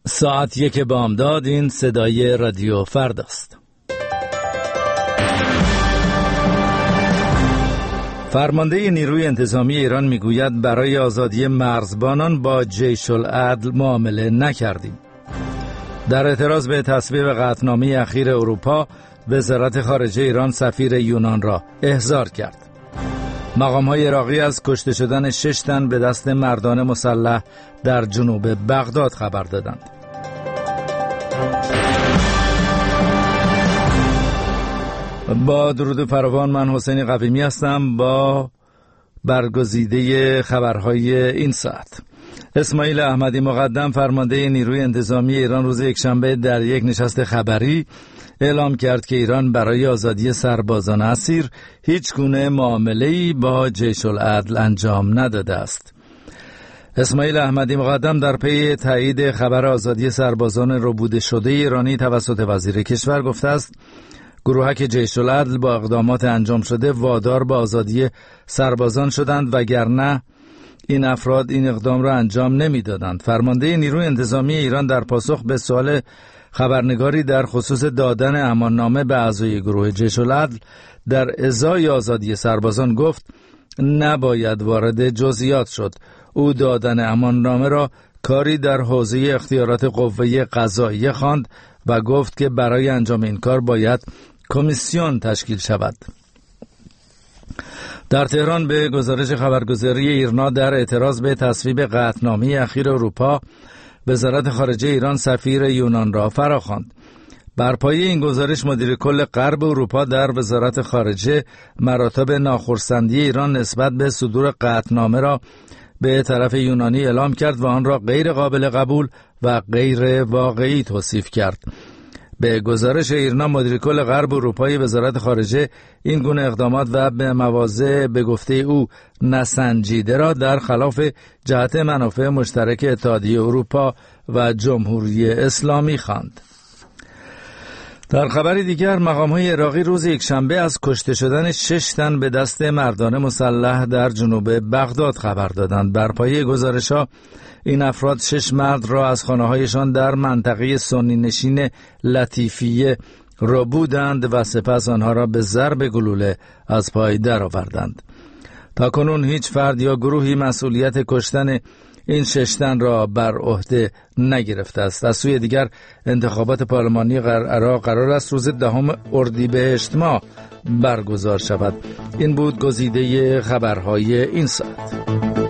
ساعت 1 بامداد. این صدای رادیو فردا است. فرمانده نیروی انتظامی ایران میگوید برای آزادی مرزبانان با جیش العدل معامله نکردیم. در اعتراض به تصویب قطعنامه اخیر اروپا، وزارت خارجه ایران سفیر یونان را احضار کرد. مقام‌های عراقی از کشته شدن 6 تن به دست مردان مسلح در جنوب بغداد خبر دادند. با درود فراوان، من حسین قویمی هستم با برگزیده خبرهای این ساعت. اسماعیل احمدی مقدم، فرمانده نیروی انتظامی ایران، روز یکشنبه در یک نشست خبری اعلام کرد که ایران برای آزادی سربازان اسیر هیچ گونه معامله‌ای با جیش العدل انجام نداده است. اسماعیل احمدی مقدم در پی تایید خبر آزادی سربازان ربوده شده ایرانی توسط وزیر کشور گفته است گروهک جیش العدل با اقدامات انجام شده وادار به آزادی سربازان شدند، وگرنه این افراد این اقدام را انجام نمیدادند. فرمانده نیروی انتظامی ایران در پاسخ به سوال خبرنگاری در خصوص دادن اماننامه به اعضای گروه جیش العدل در ازای آزادی سربازان گفت نباید وارد جزئیات شد. او دادن اماننامه را کاری در حوزه اختیارات قوه قضاییه خواند و گفت که برای انجام این کار باید کمیسیون تشکیل شود. در تهران به گزارش خبرگزاری ایرنا در اعتراض به تصویب قطعنامه اخیر اروپا، وزارت خارجه ایران سفیر یونان را فراخواند. بر پایه این گزارش مدیر کل غرب اروپا در وزارت خارجه مراتب ناخرسندی ایران نسبت به صدور قطعنامه را به طرف یونانی اعلام کرد و آن را غیر قابل قبول و غیر واقعی توصیف کرد. به گزارش ایرنا، مدیر کل غرب اروپای وزارت خارجه این گونه اقدامات و به مواضع به گفته او نسنجیده را در خلاف جهت منافع مشترک اتحادیه اروپا و جمهوری اسلامی خواند. در خبری دیگر، مقام‌های عراقی روز یکشنبه از کشته شدن 6 تن به دست مردان مسلح در جنوب بغداد خبر دادند. بر پایه گزارش‌ها این افراد 6 مرد را از خانه‌هایشان در منطقه سنی نشین لطیفیه ربودند و سپس آنها را به ضرب گلوله از پای درآوردند. تاکنون هیچ فرد یا گروهی مسئولیت کشتن این 6 تن را بر عهده نگرفته است. از سوی دیگر، انتخابات پارلمانی عراق قرار است روز 10 اردیبهشت ماه برگزار شود. این بود گزیده خبرهای این ساعت.